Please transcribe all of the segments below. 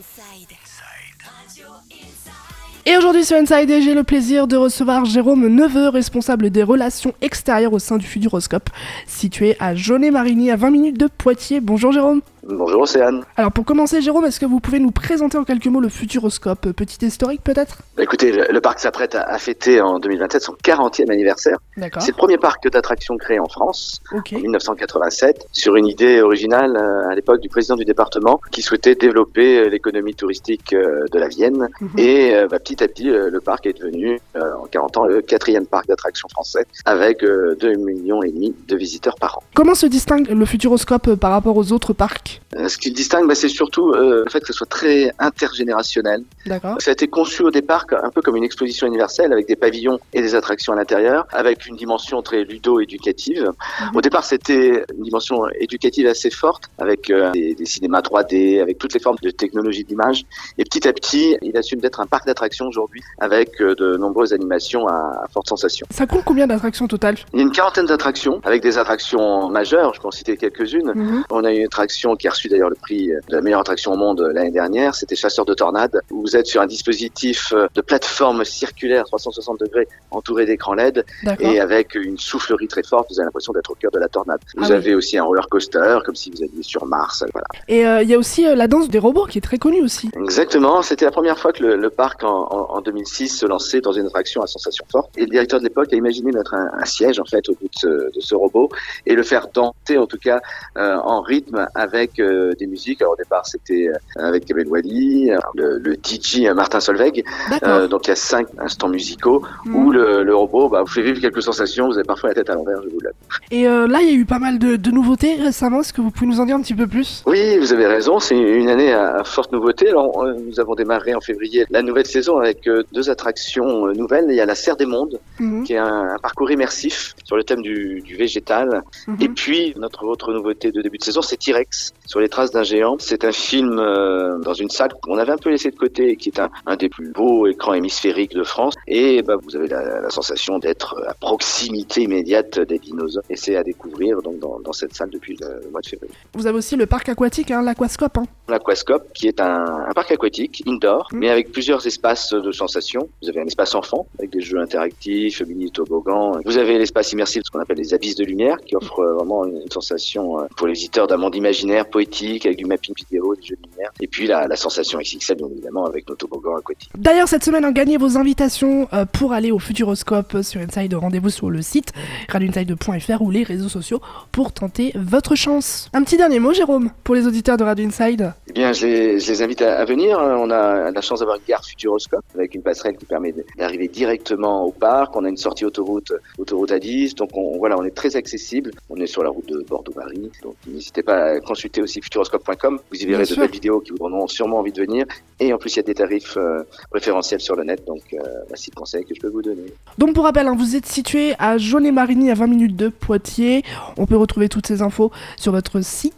Inside. Radio Inside. Et aujourd'hui sur Inside, j'ai le plaisir de recevoir Jérôme Neveu, responsable des relations extérieures au sein du Futuroscope, situé à Jaunet-Marigny, à 20 minutes de Poitiers. Bonjour Jérôme. Bonjour Océane. Alors pour commencer Jérôme, est-ce que vous pouvez nous présenter en quelques mots le Futuroscope? Petit historique peut-être? Écoutez, le parc s'apprête à fêter en 2027 son 40e anniversaire. D'accord. C'est le premier parc d'attractions créé en France, Ok. en 1987, sur une idée originale à l'époque du président du département qui souhaitait développer l'économie touristique de la Vienne. Et petit à petit, le parc est devenu, en 40 ans, le 4e parc d'attractions français, avec 2,5 millions de visiteurs par an. Comment se distingue le Futuroscope par rapport aux autres parcs? Ce qui le distingue, c'est surtout le fait que ce soit très intergénérationnel. D'accord. Ça a été conçu au départ un peu comme une exposition universelle avec des pavillons et des attractions à l'intérieur, avec une dimension très ludo-éducative. Au départ, c'était une dimension éducative assez forte, avec des cinémas 3D, avec toutes les formes de technologie d'image. Et petit à petit, il assume d'être un parc d'attractions aujourd'hui, avec de nombreuses animations à forte sensation. Ça compte combien d'attractions au total? Il y a une quarantaine d'attractions, avec des attractions majeures, je peux en citer quelques-unes. On a une attraction qui a reçu d'ailleurs le prix de la meilleure attraction au monde l'année dernière, c'était Chasseur de tornades, où vous êtes sur un dispositif de plateforme circulaire 360 degrés entouré d'écrans LED. D'accord. Et avec une soufflerie très forte, vous avez l'impression d'être au cœur de la tornade. Vous oui. avez aussi un roller coaster, comme si vous alliez sur Mars. Voilà. Et il y a aussi la danse des robots qui est très connue aussi. Exactement, c'était la première fois que le parc en 2006 se lançait dans une attraction à sensation forte. Et le directeur de l'époque a imaginé mettre un siège en fait au bout de ce robot et le faire danser en tout cas en rythme avec des musiques. Alors au départ c'était avec Kamel Wally, le DJ Martin Solveig. Donc il y a 5 instants musicaux où le robot vous fait vivre quelques sensations. Vous avez parfois la tête à l'envers, je vous l'avoue. Et là il y a eu pas mal de nouveautés récemment. Est-ce que vous pouvez nous en dire un petit peu plus? Oui, vous avez raison, c'est une année à forte nouveauté. Alors nous avons démarré en février la nouvelle saison avec 2 attractions nouvelles. Il y a la Serre des Mondes, qui est un parcours immersif sur le thème du végétal. Et puis notre autre nouveauté de début de saison, c'est T-Rex, sur les traces d'un géant. C'est un film dans une salle qu'on avait un peu laissé de côté et qui est un des plus beaux écrans hémisphériques de France. Et vous avez la sensation d'être à proximité immédiate des dinosaures. Et c'est à découvrir donc dans cette salle depuis le mois de février. Vous avez aussi le parc aquatique, l'Aquascope. L'Aquascope, qui est un parc aquatique indoor, mais avec plusieurs espaces de sensations. Vous avez un espace enfant avec des jeux interactifs, mini toboggans. Vous avez l'espace immersif, ce qu'on appelle les abysses de lumière, qui offre vraiment une sensation pour les visiteurs d'un monde imaginaire, poétique, avec du mapping vidéo, des jeux de lumière. Et puis la sensation XXL, bien évidemment, avec nos toboggans aquatiques. D'ailleurs, cette semaine, gagnez vos invitations pour aller au Futuroscope sur Inside. Rendez-vous sur le site radioinside.fr ou les réseaux sociaux pour tenter votre chance. Un petit dernier mot, Jérôme, pour les auditeurs de Radio Inside. Eh bien, je les invite à venir. On a la chance d'avoir une gare Futuroscope avec une passerelle qui permet d'arriver directement au parc. On a une sortie autoroute A10. Donc, on est très accessible. On est sur la route de Bordeaux-Paris. Donc, n'hésitez pas à consulter aussi futuroscope.com. Vous y verrez de belles vidéos qui vous donneront sûrement envie de venir. Et en plus, il y a des tarifs préférentiels sur le net. Donc, voici le conseil que je peux vous donner. Donc, pour rappel, vous êtes situé à Jaunet-Marigny, à 20 minutes de Poitiers. On peut retrouver toutes ces infos sur votre site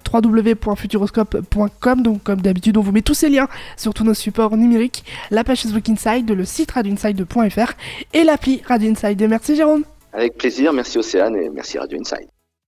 www.futuroscope.com. Donc comme d'habitude on vous met tous ces liens sur tous nos supports numériques, la page Facebook Inside, le site radioinside.fr et l'appli Radio Inside. Merci Jérôme. Avec plaisir, merci Océane et merci Radio Inside.